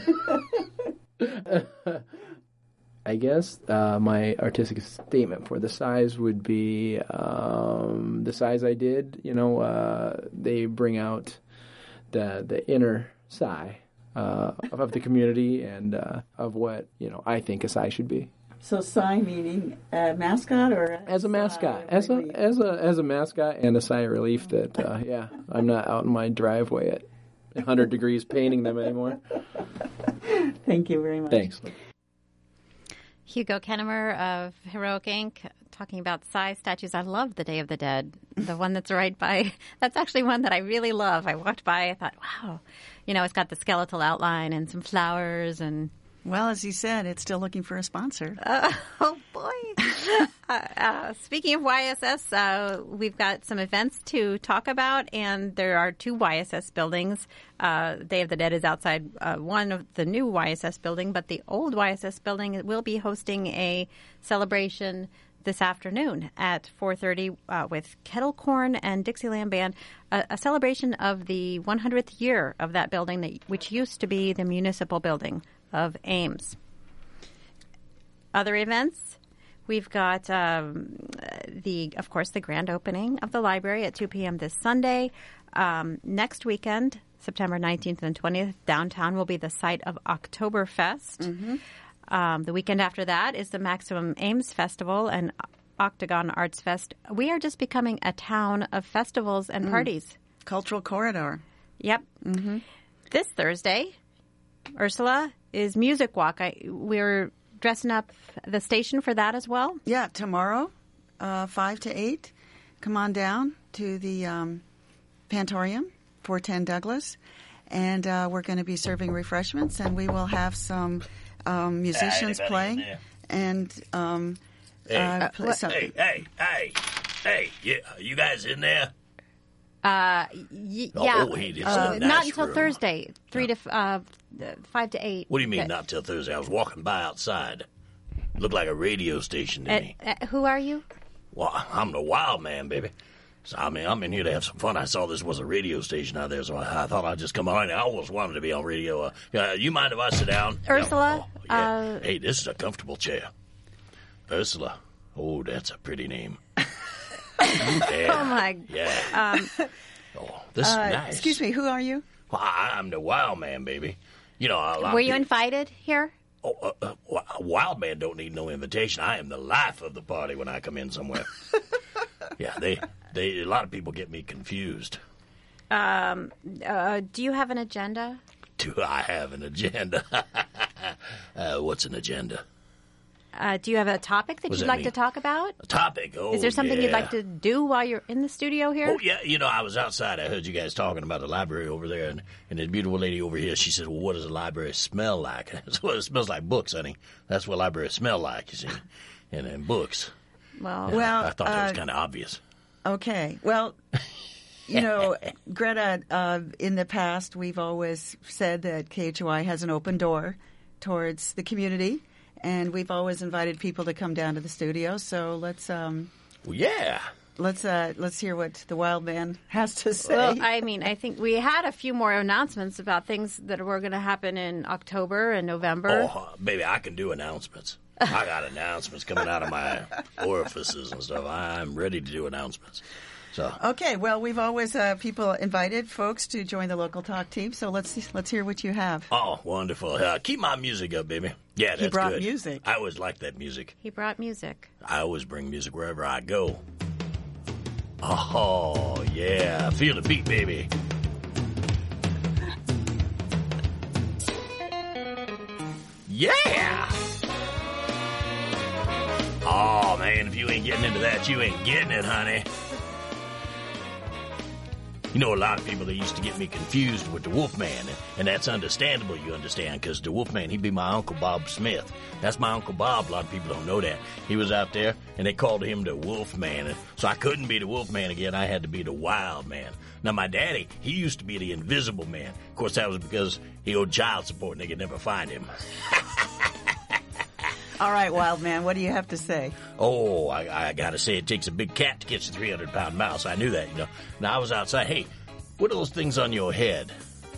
I guess uh, my artistic statement for the size would be um, the size I did. You know, uh, they bring out the the inner Psy uh, of the community and uh, of what, you know, I think a Psy should be. So Psy meaning a mascot or a as a mascot, as a as a as a mascot and a sigh of relief that uh, yeah, I'm not out in my driveway at one hundred degrees painting them anymore. Thank you very much. Thanks. Hugo Kennemer of Heroic Incorporated talking about Psy statues. I love the Day of the Dead, the one that's right by. That's actually one that I really love. I walked by, I thought, wow, you know, it's got the skeletal outline and some flowers and. Well, as he said, it's still looking for a sponsor. Uh, oh, boy. uh, uh, speaking of Y S S, uh, we've got some events to talk about, and there are two Y S S buildings. Uh, Day of the Dead is outside uh, one of the new Y S S building, but the old Y S S building will be hosting a celebration this afternoon at four thirty uh, with Kettle Corn and Dixieland Band, a, a celebration of the one hundredth year of that building, that, which used to be the municipal building of Ames. Other events, we've got um, the, of course, the grand opening of the library at two p.m. this Sunday. Um, next weekend, September nineteenth and twentieth, downtown will be the site of Oktoberfest. Mm-hmm. Um, the weekend after that is the Maximum Ames Festival and Octagon Arts Fest. We are just becoming a town of festivals and mm. parties. Cultural corridor. Yep. Mm-hmm. This Thursday, Ursula, is Music Walk. I, we're dressing up the station for that as well? Yeah, tomorrow, uh, five to eight. Come on down to the um, Pantorium, four ten Douglas. And uh, we're going to be serving refreshments, and we will have some um, musicians uh, playing. And um, hey, uh, uh, play hey, hey, hey, hey, you, you guys in there? Uh, y- oh, yeah. Oh, he did uh, nice not until room. Thursday, three to f- uh, five to eight. What do you mean, Okay. not till Thursday? I was walking by outside. Looked like a radio station to Uh, me. uh, who are you? Well, I'm the wild man, baby. So, I mean, I'm in here to have some fun. I saw this was a radio station out there, so I, I thought I'd just come on. I always wanted to be on radio. Uh, uh, you mind if I sit down? Ursula? Yeah. Oh, yeah. Uh, hey, this is a comfortable chair. Ursula. Oh, that's a pretty name. Yeah. Oh, my. Yeah. Um, Oh, this is uh, nice. Excuse me, who are you? Well, I, I'm the wild man, baby. You know, a lot were of you people- invited here? Oh, uh, uh, well, a wild man don't need no invitation. I am the life of the party when I come in somewhere. Yeah, they, they, a lot of people get me confused. Um, uh, do you have an agenda? Do I have an agenda? uh, what's an agenda? Uh, do you have a topic that What does you'd that like to mean? talk about? A topic? Oh, Is there something yeah. you'd like to do while you're in the studio here? Oh, yeah, you know, I was outside. I heard you guys talking about the library over there, and, and this beautiful lady over here, she said, well, what does a library smell like? Well, it smells like books, honey. That's what libraries smell like, you see, and, and books. Well, Yeah, Well, I thought that was uh, kind of obvious. Okay. Well, you know, Greta, uh, in the past, we've always said that K H O I has an open door towards the community, and we've always invited people to come down to the studio. So let's um, Well, yeah. let's uh, let's hear what the wild man has to say. well, I mean, I think we had a few more announcements about things that were going to happen in October and November. Oh, uh, baby, I can do announcements. I got announcements coming out of my orifices and stuff. I'm ready to do announcements. So Okay, well, we've always uh, people invited folks to join the local talk team, so let's let's hear what you have. oh, wonderful! Uh, keep my music up, baby. Yeah, that's He brought good. music. I always like that music. He brought music. I always bring music wherever I go. Oh yeah, feel the beat, baby. Yeah! Oh, man, if you ain't getting into that, you ain't getting it, honey. You know, a lot of people, they used to get me confused with the Wolfman, and, and that's understandable, you understand, because the Wolfman, he'd be my Uncle Bob Smith. That's my Uncle Bob. A lot of people don't know that. He was out there, and they called him the Wolfman, and so I couldn't be the Wolfman again. I had to be the Wild Man. Now, my daddy, he used to be the Invisible Man. Of course, that was because he owed child support, and they could never find him. All right, Wild Man, what do you have to say? Oh, I, I gotta say, it takes a big cat to catch a three hundred pound mouse. I knew that, you know. Now, I was outside. Hey, what are those things on your head?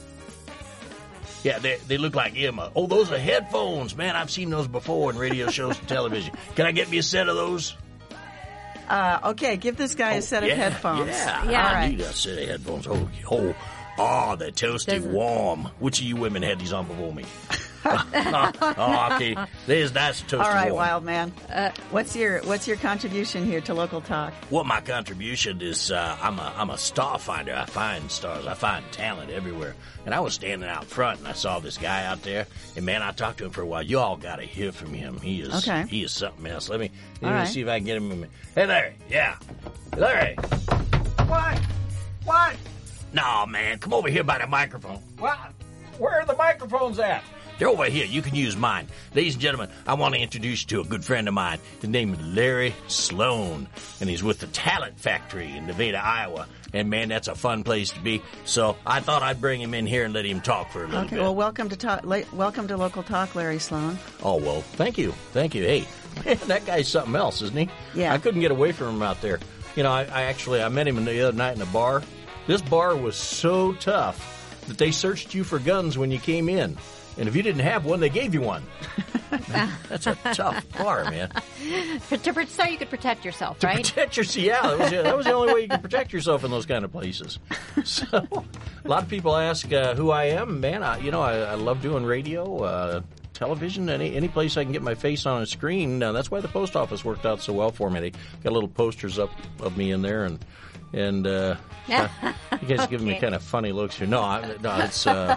Yeah, they, they look like Emma. Oh, those are headphones. Man, I've seen those before in radio shows and television. Can I get me a set of those? Uh, okay, give this guy Oh, a set yeah, of headphones. Yeah, Yeah. I All right. need a set of headphones. Oh, oh, oh, they're toasty, Doesn't- warm. Which of you women had these on before me? oh, okay. There's that's toasty, All right, warm. Wild Man. Uh, what's your what's your contribution here to local talk? Well, my contribution is uh, I'm a I'm a star finder. I find stars. I find talent everywhere. And I was standing out front, and I saw this guy out there. And man, I talked to him for a while. You all got to hear from him. He is Okay. he is something else. Let me let All me right. see if I can get him. In. Hey, Larry. Yeah, Larry. What? What? No, man, come over here by the microphone. What? Where are the microphones at? They're over here. You can use mine. Ladies and gentlemen, I want to introduce you to a good friend of mine. His name is Larry Sloan, and he's with the Talent Factory in Nevada, Iowa. And, man, that's a fun place to be. So I thought I'd bring him in here and let him talk for a little Okay, bit. well, welcome to talk, la- welcome to local talk, Larry Sloan. Oh, well, thank you. Thank you. Hey, man, that guy's something else, isn't he? Yeah. I couldn't get away from him out there. You know, I, I actually, I met him the other night in a bar. This bar was so tough that they searched you for guns when you came in. And if you didn't have one, they gave you one. That's a tough bar, man. To, to, so you could protect yourself, To right? protect yourself, yeah, that was, that was the only way you could protect yourself in those kind of places. So, a lot of people ask uh, who I am. Man, I, you know, I, I love doing radio, uh, television, any any place I can get my face on a screen. Uh, that's why the post office worked out so well for me. They got little posters up of me in there, and and uh, you guys are giving me Okay. kind of funny looks here. No, I, no, it's. Uh,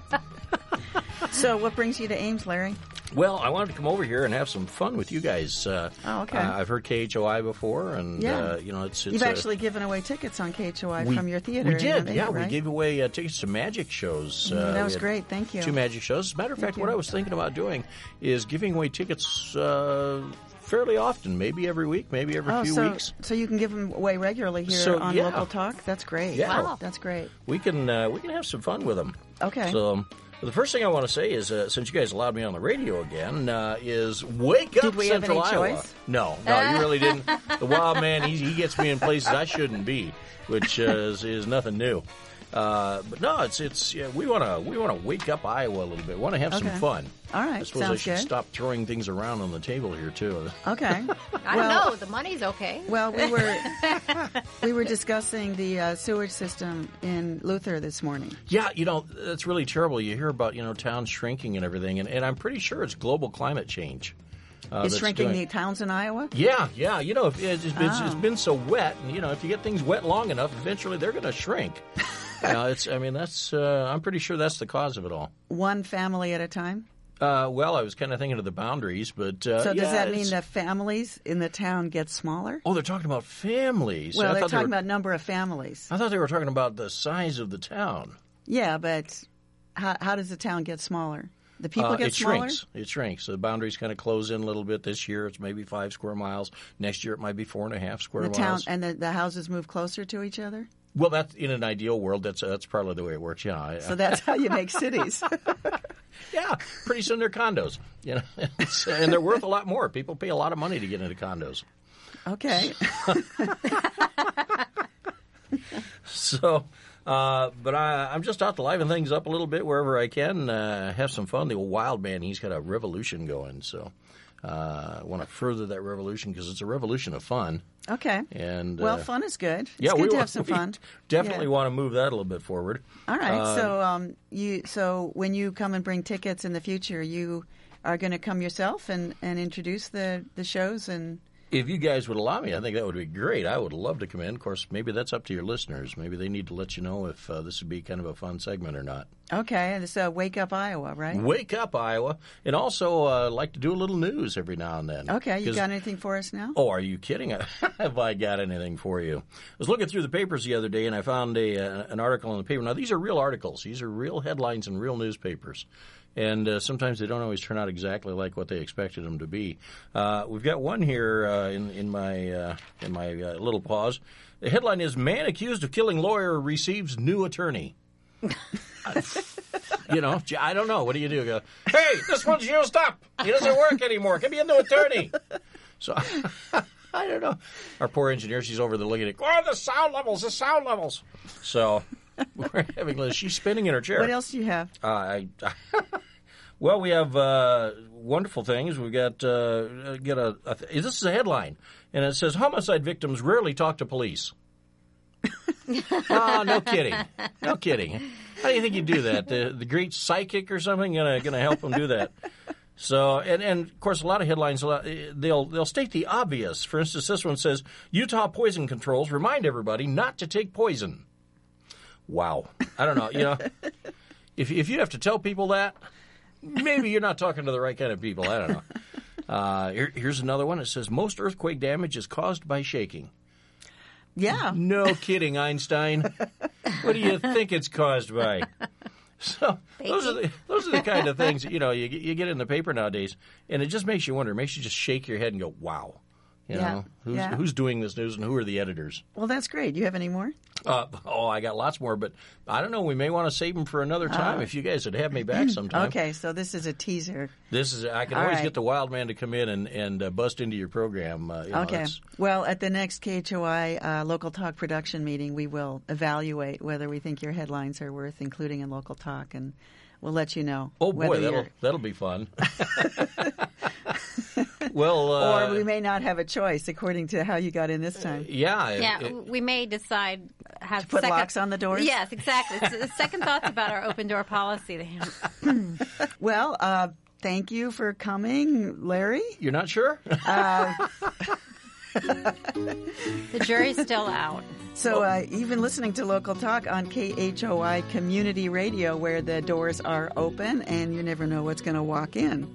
So, what brings you to Ames, Larry? Well, I wanted to come over here and have some fun with you guys. Uh, Oh, okay. uh, I've heard K H O I before, and Yeah. uh, you know, it's, it's You've uh, actually given away tickets on K H O I we- from your theater. We in did, Nevada, yeah. right? We gave away uh, tickets to magic shows. Mm, Uh, that we was had great. Thank you. Two magic shows. As a matter of fact, you. what I was thinking about doing is giving away tickets uh, fairly often, maybe every week, maybe every Oh, few so weeks. so you can give them away regularly here So, on yeah. local talk. That's great. Yeah. Wow. That's great. We can uh, we can have some fun with them. Okay. So. Um, the first thing I want to say is, uh, since you guys allowed me on the radio again, uh, is wake up, Did we have Central any Iowa. choice? No, no, you really didn't. The wild man, he, he gets me in places I shouldn't be, which uh, is, is nothing new. Uh, but no, it's it's yeah, we want to we want to wake up Iowa a little bit. We want to have Okay. some fun. All right. I suppose I Sounds should good. stop throwing things around on the table here too. Okay. I well, don't know. The money's okay. Well, we were we were discussing the uh, sewage system in Luther this morning. Yeah, you know that's really terrible. You hear about you know towns shrinking and everything, and, and I'm pretty sure it's global climate change. Uh, Is that's shrinking doing- the towns in Iowa? Yeah, yeah. You know, if it's, it's, it's, it's Oh. been so wet, and you know, if you get things wet long enough, eventually they're going to shrink. you know, it's. I mean, that's. Uh, I'm pretty sure that's the cause of it all. One family at a time? Uh, well, I was kind of thinking of the boundaries, but uh, So does yeah, that mean it's- that families in the town get smaller? Oh, they're talking about families. Well, I they're thought they talking were, about number of families. I thought they were talking about the size of the town. Yeah, but how, how does the town get smaller? The people Uh, get it smaller? shrinks. It shrinks. So the boundaries kind of close in a little bit. This year, it's maybe five square miles. Next year, it might be four and a half square The town miles. and the, the houses move closer to each other? Well, that's in an ideal world. That's that's probably the way it works. Yeah. I- So that's how you make cities. Yeah, pretty soon they're condos, you know, It's- and they're worth a lot more. People pay a lot of money to get into condos. Okay. So, uh, but I, I'm just out to liven things up a little bit wherever I can, uh, have some fun. The old wild man, he's got a revolution going. So, uh, want to further that revolution because it's a revolution of fun. Okay. And well, uh, fun is good. It's yeah, good we to want, have some we fun. Definitely Yeah. want to move that a little bit forward. All right. Uh, so um, you so when you come and bring tickets in the future, you are going to come yourself and, and introduce the, the shows and. If you guys would allow me, I think that would be great. I would love to come in. Of course, maybe that's up to your listeners. Maybe they need to let you know if uh, this would be kind of a fun segment or not. Okay, and it's uh, Wake Up Iowa, right? Wake Up, Iowa. And also uh, like to do a little news every now and then. Okay, you 'Cause- got anything for us now? Oh, are you kidding? Have I got anything for you? I was looking through the papers the other day, and I found a uh, an article in the paper. Now, these are real articles. These are real headlines in real newspapers. And uh, sometimes they don't always turn out exactly like what they expected them to be. Uh, we've got one here uh, in, in my uh, in my uh, little pause. The headline is, "Man accused of killing lawyer receives new attorney." uh, you know, I don't know. What do you do? Go, hey, this one's used up. He doesn't work anymore. Give me a new attorney. So I don't know. Our poor engineer, she's over there looking at, oh, the sound levels, the sound levels. So we're having, she's spinning in her chair. What else do you have? Uh, I, well, we have uh, wonderful things. We've got, uh, get a, a th- this is a headline, and it says, homicide victims rarely talk to police. Oh, no kidding. No kidding. How do you think you do that? The, the great psychic or something gonna gonna help them do that? So, and, and of course, a lot of headlines, they'll they'll state the obvious. For instance, this one says, Utah poison controls remind everybody not to take poison. Wow. I don't know. You know, if if you have to tell people that, maybe you're not talking to the right kind of people. I don't know. Uh, here, here's another one. It says, most earthquake damage is caused by shaking. Yeah. No kidding, Einstein. What do you think it's caused by? So those are the those are the kind of things that, you know, you you get in the paper nowadays, and it just makes you wonder. It makes you just shake your head and go, "Wow." You Yeah. know, who's Yeah. who's doing this news and who are the editors? Well, that's great. Do you have any more? Uh, oh, I got lots more, but I don't know. We may want to save them for another time. Uh, if you guys would have me back sometime. Okay, so this is a teaser. This is I can All always right. get the wild man to come in and and uh, bust into your program. Uh, you know, Okay. that's- Well, at the next K H O I uh, Local Talk production meeting, we will evaluate whether we think your headlines are worth including in Local Talk, and we'll let you know. Oh boy, whether that'll you're- that'll be fun. Well, uh, or we may not have a choice according to how you got in this time. yeah, Yeah, it- we may decide have put second, locks on the doors? Yes, exactly. It's- second thoughts about our open door policy. Well, uh, thank you for coming, Larry. you're not sure? The jury's still out. So uh, you've been listening to Local Talk on K H O I Community Radio, where the doors are open and you never know what's going to walk in.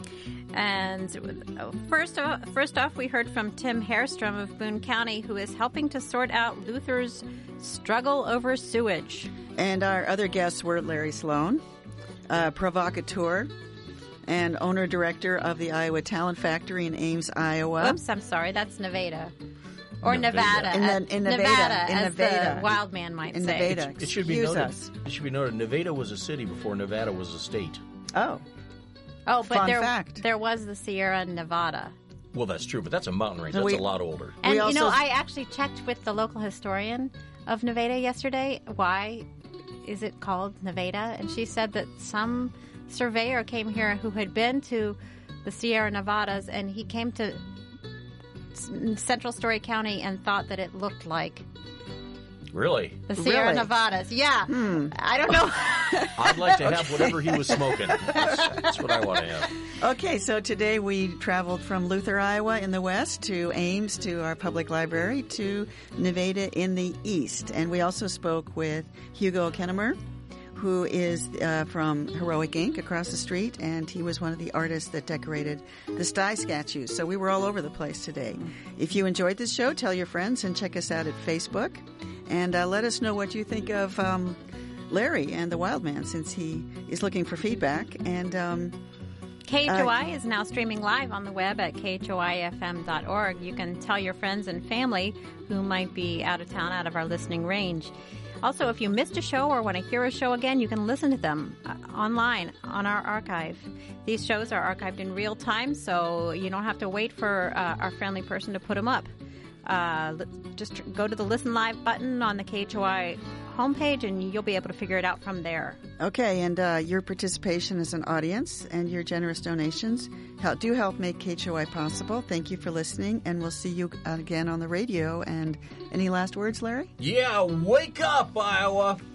And uh, first, uh, first off, we heard from Tim Hairstrom of Boone County, who is helping to sort out Luther's struggle over sewage. And our other guests were Larry Sloan, uh, provocateur, and owner-director of the Iowa Talent Factory in Ames, Iowa. Oops, I'm sorry, that's Nevada. Or Nevada. Nevada. In, uh, the, in Nevada, Nevada, in as Nevada, the wild man might in say. Nevada. It should be Excuse noted. us. It should be noted. Nevada was a city before Nevada was a state. Oh, Oh, but Fun there, fact. there was the Sierra Nevada. Well, that's true, but that's a mountain range. No, That's we- a lot older. And, We you know, also- I actually checked with the local historian of Nevada yesterday. Why is it called Nevada? And she said that some surveyor came here who had been to the Sierra Nevadas, and he came to S- Central Story County and thought that it looked like Really? the Sierra Really? Nevadas. Yeah. I don't know. I'd like to have whatever he was smoking. That's, that's what I want to have. okay. So today we traveled from Luther, Iowa in the west to Ames to our public library to Nevada in the east. And we also spoke with Hugo Kennemer, who is uh, from Heroic Incorporated across the street, and he was one of the artists that decorated the Stye statues. So we were all over the place today. If you enjoyed this show, tell your friends and check us out at Facebook. And uh, let us know what you think of um, Larry and the Wild Man, since he is looking for feedback. And um, K H O I is now streaming live on the web at K H O I F M dot org. You can tell your friends and family who might be out of town, out of our listening range. Also, if you missed a show or want to hear a show again, you can listen to them uh, online on our archive. These shows are archived in real time, so you don't have to wait for uh, our friendly person to put them up. Uh, li- just tr- go to the Listen Live button on the K H O I homepage, and you'll be able to figure it out from there. Okay, and uh, your participation as an audience and your generous donations help, do help make K H O I possible. Thank you for listening, and we'll see you again on the radio. And any last words, Larry? Yeah, wake up, Iowa.